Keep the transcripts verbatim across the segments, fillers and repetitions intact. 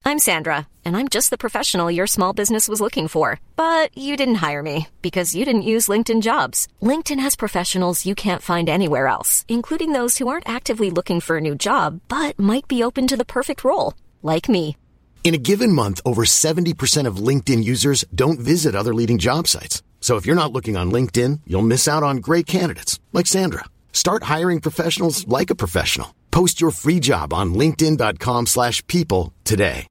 I'm Sandra, and I'm just the professional your small business was looking for. But you didn't hire me because you didn't use LinkedIn Jobs. LinkedIn has professionals you can't find anywhere else, including those who aren't actively looking for a new job, but might be open to the perfect role, like me. In a given month, over seventy percent of LinkedIn users don't visit other leading job sites. So if you're not looking on LinkedIn, you'll miss out on great candidates like Sandra. Start hiring professionals like a professional. Post your free job on linkedin.com slash people today.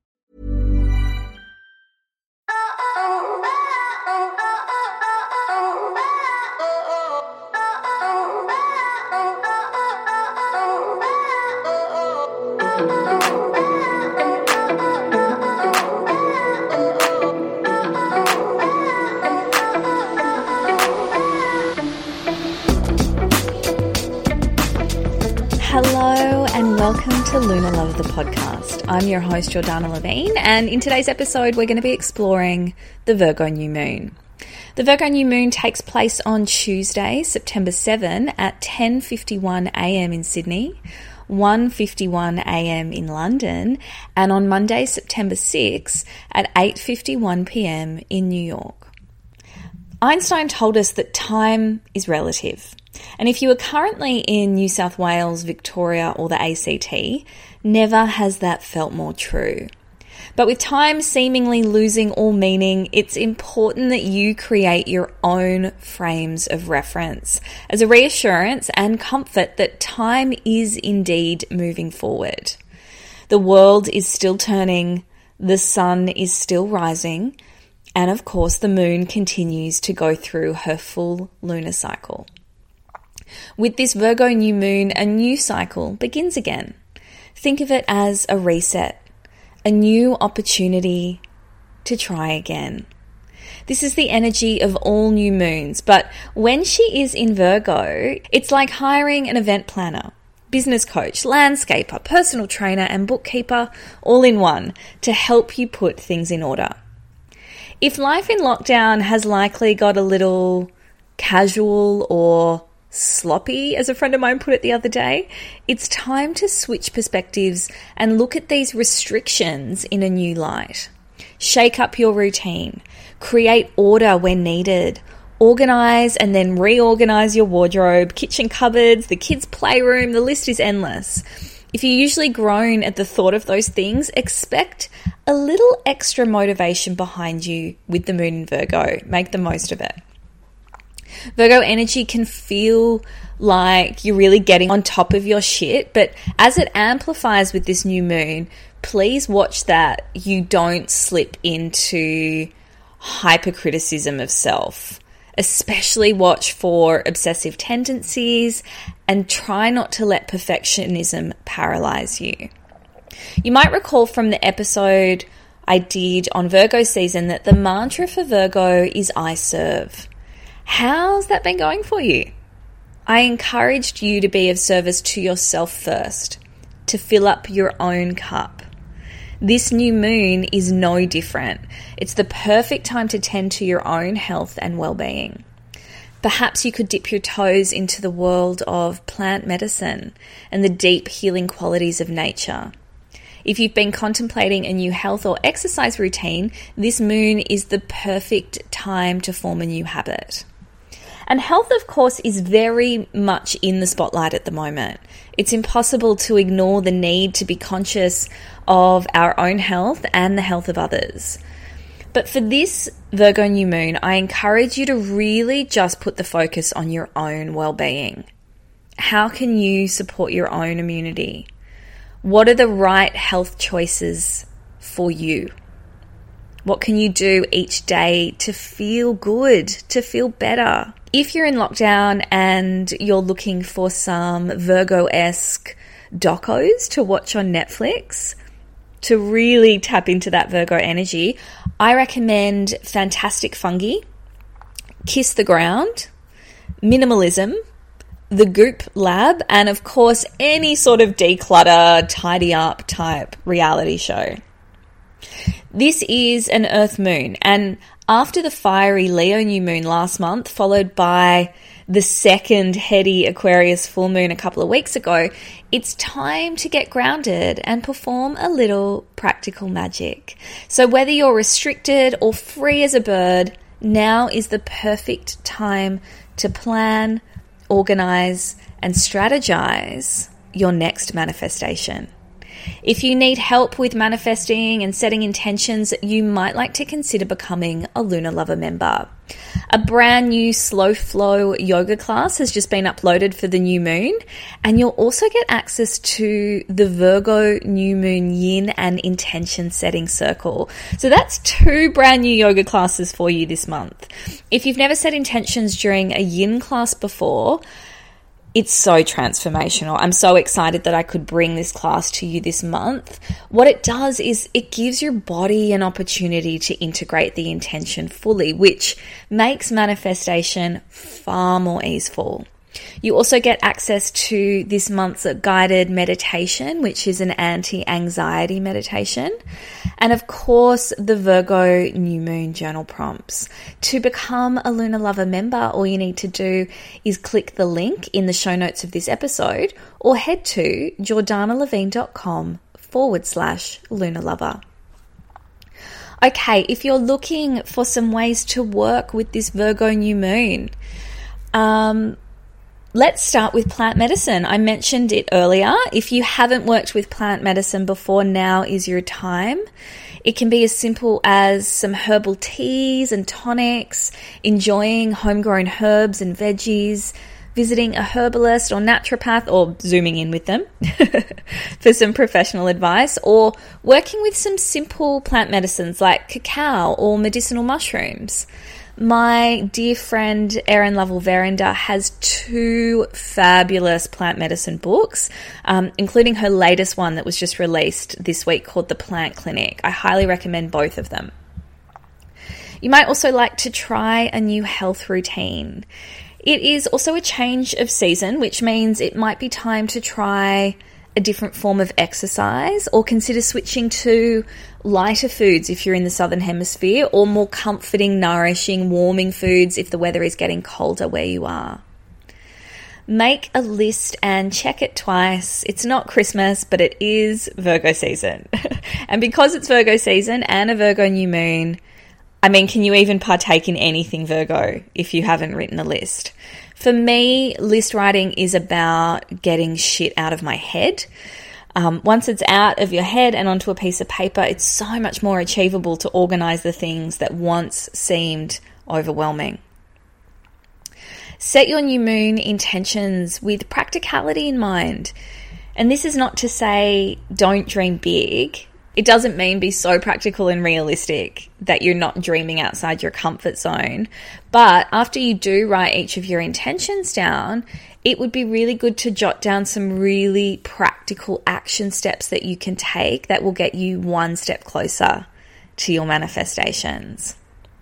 Hello and welcome to Lunar Love, the podcast. I'm your host, Jordana Levine, and in today's episode, we're going to be exploring the Virgo new moon. The Virgo new moon takes place on Tuesday, September seventh at ten fifty-one a.m. in Sydney, one fifty-one a.m. in London, and on Monday, September sixth at eight fifty-one p.m. in New York. Einstein told us that time is relative. And if you are currently in New South Wales, Victoria, or the A C T, never has that felt more true. But with time seemingly losing all meaning, it's important that you create your own frames of reference as a reassurance and comfort that time is indeed moving forward. The world is still turning, the sun is still rising, and of course the moon continues to go through her full lunar cycle. With this Virgo new moon, a new cycle begins again. Think of it as a reset, a new opportunity to try again. This is the energy of all new moons, but when she is in Virgo, it's like hiring an event planner, business coach, landscaper, personal trainer, and bookkeeper all in one to help you put things in order. If life in lockdown has likely got a little casual or sloppy, as a friend of mine put it the other day, it's time to switch perspectives and look at these restrictions in a new light. Shake up your routine, create order when needed, organize and then reorganize your wardrobe, kitchen cupboards, the kids' playroom, the list is endless. If you usually groan at the thought of those things, expect a little extra motivation behind you with the moon in Virgo. Make the most of it. Virgo energy can feel like you're really getting on top of your shit, but as it amplifies with this new moon, please watch that you don't slip into hypercriticism of self. Especially watch for obsessive tendencies and try not to let perfectionism paralyze you. You might recall from the episode I did on Virgo season that the mantra for Virgo is I serve. How's that been going for you? I encouraged you to be of service to yourself first, to fill up your own cup. This new moon is no different. It's the perfect time to tend to your own health and well-being. Perhaps you could dip your toes into the world of plant medicine and the deep healing qualities of nature. If you've been contemplating a new health or exercise routine, this moon is the perfect time to form a new habit. And health, of course, is very much in the spotlight at the moment. It's impossible to ignore the need to be conscious of our own health and the health of others. But for this Virgo new moon, I encourage you to really just put the focus on your own well-being. How can you support your own immunity? What are the right health choices for you? What can you do each day to feel good, to feel better? If you're in lockdown and you're looking for some Virgo-esque docos to watch on Netflix to really tap into that Virgo energy, I recommend Fantastic Fungi, Kiss the Ground, Minimalism, The Goop Lab, and of course any sort of declutter, tidy up type reality show. This is an Earth moon, and after the fiery Leo new moon last month, followed by the second heady Aquarius full moon a couple of weeks ago, it's time to get grounded and perform a little practical magic. So whether you're restricted or free as a bird, now is the perfect time to plan, organize, and strategize your next manifestation. If you need help with manifesting and setting intentions, you might like to consider becoming a Lunar Lover member. A brand new Slow Flow yoga class has just been uploaded for the new moon, and you'll also get access to the Virgo New Moon Yin and Intention Setting Circle. So that's two brand new yoga classes for you this month. If you've never set intentions during a Yin class before, it's so transformational. I'm so excited that I could bring this class to you this month. What it does is it gives your body an opportunity to integrate the intention fully, which makes manifestation far more easeful. You also get access to this month's guided meditation, which is an anti-anxiety meditation. And of course, the Virgo New Moon journal prompts. To become a Lunar Lover member, all you need to do is click the link in the show notes of this episode or head to jordanalevine.com forward slash Lunar Lover. Okay, if you're looking for some ways to work with this Virgo New Moon, um... let's start with plant medicine. I mentioned it earlier. If you haven't worked with plant medicine before, now is your time. It can be as simple as some herbal teas and tonics, enjoying homegrown herbs and veggies, visiting a herbalist or naturopath, or zooming in with them for some professional advice, or working with some simple plant medicines like cacao or medicinal mushrooms. My dear friend Erin Lovell Verinder has two fabulous plant medicine books, um, including her latest one that was just released this week called The Plant Clinic. I highly recommend both of them. You might also like to try a new health routine. It is also a change of season, which means it might be time to try a different form of exercise, or consider switching to lighter foods if you're in the Southern Hemisphere, or more comforting, nourishing, warming foods if the weather is getting colder where you are. Make a list and check it twice. It's not Christmas, but it is Virgo season. And because it's Virgo season and a Virgo new moon, I mean, can you even partake in anything Virgo if you haven't written a list? For me, list writing is about getting shit out of my head. Um, once it's out of your head and onto a piece of paper, it's so much more achievable to organize the things that once seemed overwhelming. Set your new moon intentions with practicality in mind. And this is not to say don't dream big. It doesn't mean be so practical and realistic that you're not dreaming outside your comfort zone. But after you do write each of your intentions down, it would be really good to jot down some really practical action steps that you can take that will get you one step closer to your manifestations.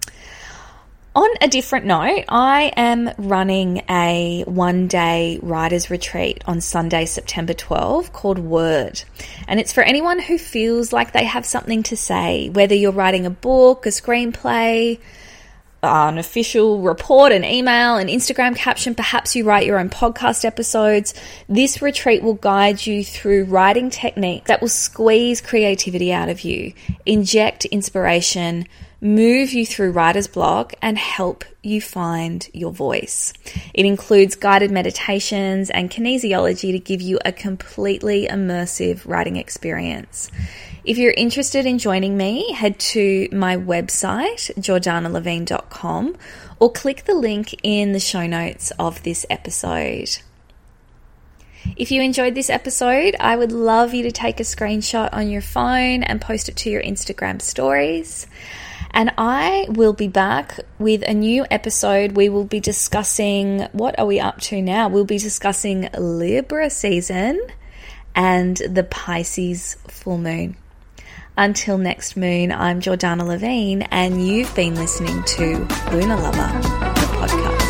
On a different note, I am running a one-day writer's retreat on Sunday, September twelfth called Word. And it's for anyone who feels like they have something to say, whether you're writing a book, a screenplay, an official report, an email, an Instagram caption, perhaps you write your own podcast episodes. This retreat will guide you through writing techniques that will squeeze creativity out of you, inject inspiration, move you through writer's block, and help you find your voice. It includes guided meditations and kinesiology to give you a completely immersive writing experience. If you're interested in joining me, head to my website, jordana levine dot com, or click the link in the show notes of this episode. If you enjoyed this episode, I would love you to take a screenshot on your phone and post it to your Instagram stories. And I will be back with a new episode. We will be discussing, what are we up to now? We'll be discussing Libra season and the Pisces full moon. Until next moon, I'm Jordana Levine, and you've been listening to Lunar Lover, the podcast.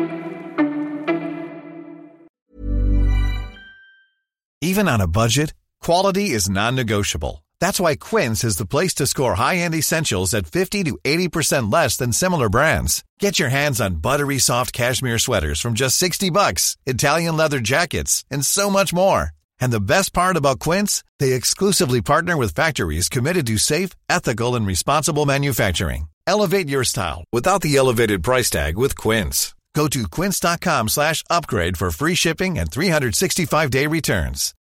Even on a budget, quality is non-negotiable. That's why Quince is the place to score high-end essentials at fifty to eighty percent less than similar brands. Get your hands on buttery soft cashmere sweaters from just sixty bucks, Italian leather jackets, and so much more. And the best part about Quince, they exclusively partner with factories committed to safe, ethical, and responsible manufacturing. Elevate your style without the elevated price tag with Quince. Go to quince.com slash upgrade for free shipping and three sixty-five day returns.